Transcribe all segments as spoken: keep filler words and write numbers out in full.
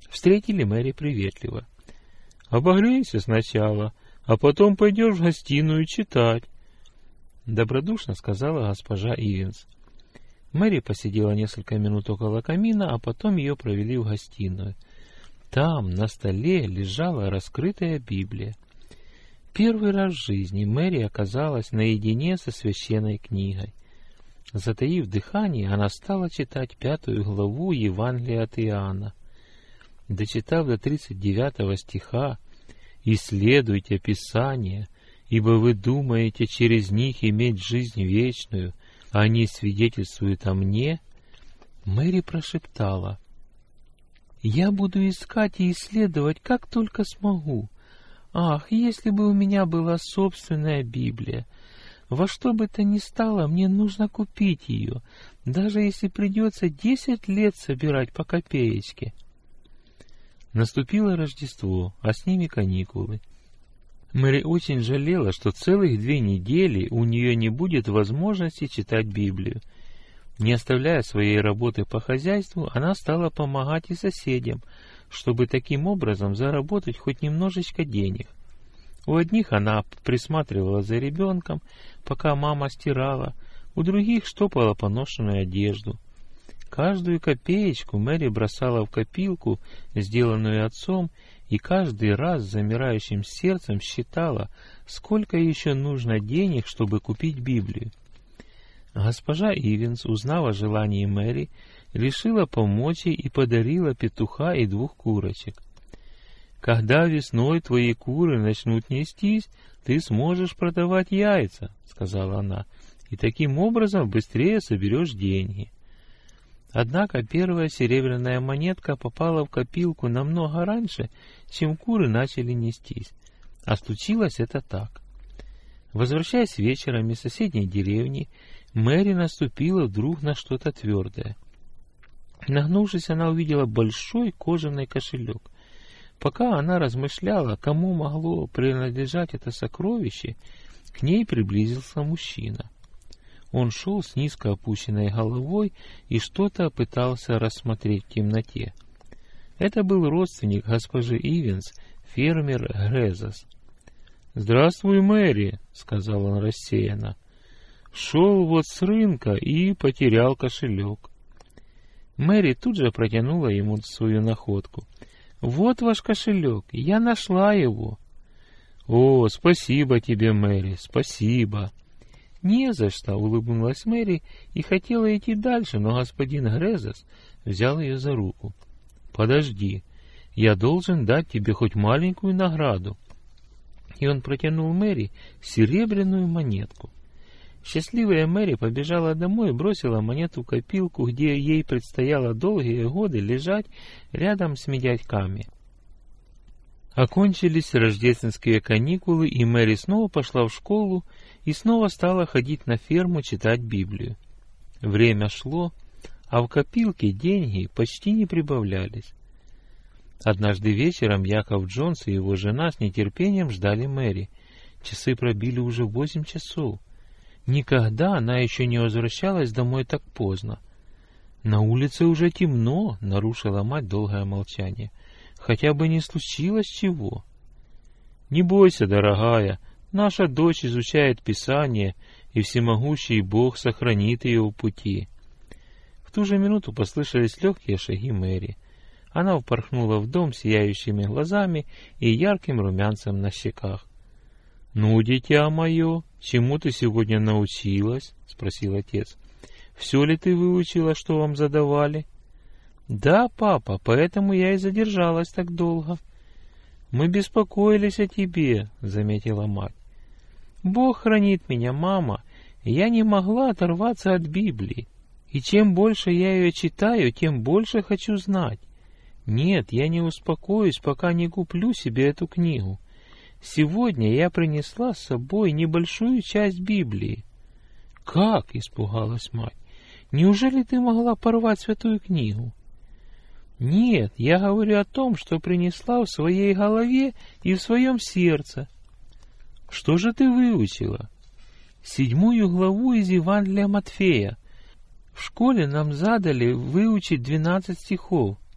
Встретили Мэри приветливо. «Обогрейся сначала, а потом пойдешь в гостиную читать», — добродушно сказала госпожа Ивенс. Мэри посидела несколько минут около камина, а потом ее провели в гостиную. Там на столе лежала раскрытая Библия. Первый раз в жизни Мэри оказалась наедине со священной книгой. Затаив дыхание, она стала читать пятую главу Евангелия от Иоанна. Дочитав до тридцать девятого стиха: «Исследуйте Писания, ибо вы думаете через них иметь жизнь вечную, а они свидетельствуют о мне», Мэри прошептала: «Я буду искать и исследовать, как только смогу. Ах, если бы у меня была собственная Библия! Во что бы то ни стало, мне нужно купить ее, даже если придется десять лет собирать по копеечке». Наступило Рождество, а с ними каникулы. Мэри очень жалела, что целых две недели у нее не будет возможности читать Библию. Не оставляя своей работы по хозяйству, она стала помогать и соседям, чтобы таким образом заработать хоть немножечко денег. У одних она присматривала за ребенком, пока мама стирала, у других штопала поношенную одежду. Каждую копеечку Мэри бросала в копилку, сделанную отцом, и каждый раз с замирающим сердцем считала, сколько еще нужно денег, чтобы купить Библию. Госпожа Ивенс, узнав о желании Мэри, решила помочь ей и подарила петуха и двух курочек. «Когда весной твои куры начнут нестись, ты сможешь продавать яйца», — сказала она, — «и таким образом быстрее соберешь деньги». Однако первая серебряная монетка попала в копилку намного раньше, чем куры начали нестись. А случилось это так. Возвращаясь вечером из соседней деревни, Мэри наступила вдруг на что-то твердое. Нагнувшись, она увидела большой кожаный кошелек. Пока она размышляла, кому могло принадлежать это сокровище, к ней приблизился мужчина. Он шел с низко опущенной головой и что-то пытался рассмотреть в темноте. Это был родственник госпожи Ивенс, фермер Грезос. «Здравствуй, Мэри», — сказал он рассеянно. «Шел вот с рынка и потерял кошелек». Мэри тут же протянула ему свою находку. «Вот ваш кошелек, я нашла его». «О, спасибо тебе, Мэри, спасибо». «Не за что», — улыбнулась Мэри и хотела идти дальше, но господин Грезос взял ее за руку. «Подожди, я должен дать тебе хоть маленькую награду». И он протянул Мэри серебряную монетку. Счастливая Мэри побежала домой и бросила монету в копилку, где ей предстояло долгие годы лежать рядом с медведьками. Окончились рождественские каникулы, и Мэри снова пошла в школу и снова стала ходить на ферму читать Библию. Время шло, а в копилке деньги почти не прибавлялись. Однажды вечером Яков Джонс и его жена с нетерпением ждали Мэри. Часы пробили уже восемь часов. Никогда она еще не возвращалась домой так поздно. «На улице уже темно», — нарушила мать долгое молчание. «Хотя бы не случилось чего». «Не бойся, дорогая, наша дочь изучает Писание, и всемогущий Бог сохранит ее в пути». В ту же минуту послышались легкие шаги Мэри. Она упорхнула в дом сияющими глазами и ярким румянцем на щеках. «Ну, дитя мое, чему ты сегодня научилась?» — спросил отец. «Все ли ты выучила, что вам задавали?» «Да, папа, поэтому я и задержалась так долго». «Мы беспокоились о тебе», — заметила мать. «Бог хранит меня, мама, я не могла оторваться от Библии. И чем больше я ее читаю, тем больше хочу знать. Нет, я не успокоюсь, пока не куплю себе эту книгу. Сегодня я принесла с собой небольшую часть Библии». «Как?» — испугалась мать. «Неужели ты могла порвать святую книгу?» «Нет, я говорю о том, что принесла в своей голове и в своем сердце». «Что же ты выучила?» «Седьмую главу из Евангелия Матфея. В школе нам задали выучить двенадцать стихов.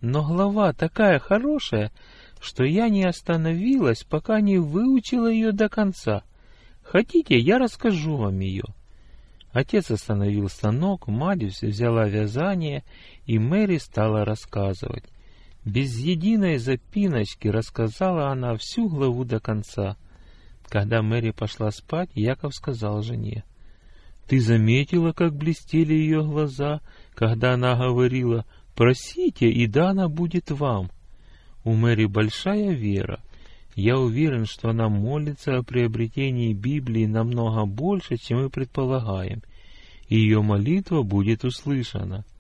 но глава такая хорошая, что я не остановилась, пока не выучила ее до конца. Хотите, я расскажу вам ее?» Отец остановил станок, мать взяла вязание, и Мэри стала рассказывать. Без единой запиночки рассказала она всю главу до конца. Когда Мэри пошла спать, Яков сказал жене: «Ты заметила, как блестели ее глаза, когда она говорила: просите, и дано будет вам? У Мэри большая вера. Я уверен, что она молится о приобретении Библии намного больше, чем мы предполагаем, и ее молитва будет услышана.